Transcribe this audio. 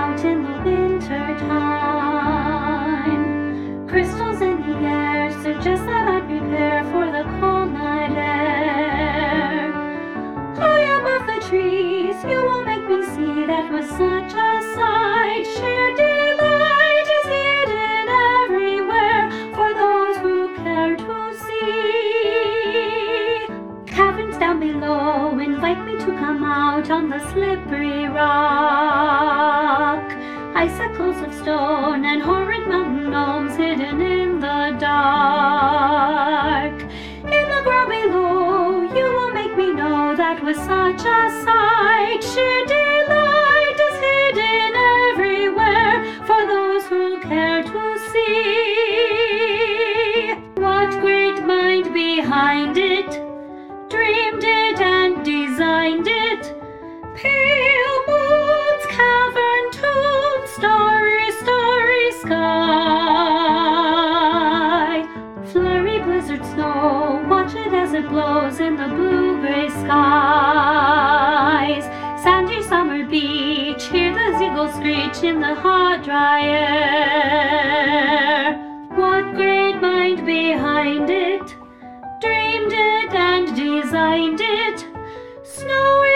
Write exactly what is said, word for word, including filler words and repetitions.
out in the winter time. Crystals in the air suggest that I prepare for the cold night air. High above the trees, you will make me see that was such a sight. Sheer delight is hidden everywhere for those who care to see. Caverns down below invite me to come out on the slippery rock. Icicles of stone and horrid mountain gnomes hidden in the dark. In the ground below, you will make me know that was such a sight. Sheer delight is hidden everywhere for those who care to see. What great mind behind it dreamed it and designed it? Pale moons, cavern tombs, starry, starry sky. Flurry blizzard snow, watch it as it blows in the blue-gray skies. Sandy summer beach, hear the seagulls screech in the hot, dry air. What great mind behind it dreamed it and designed it? Snow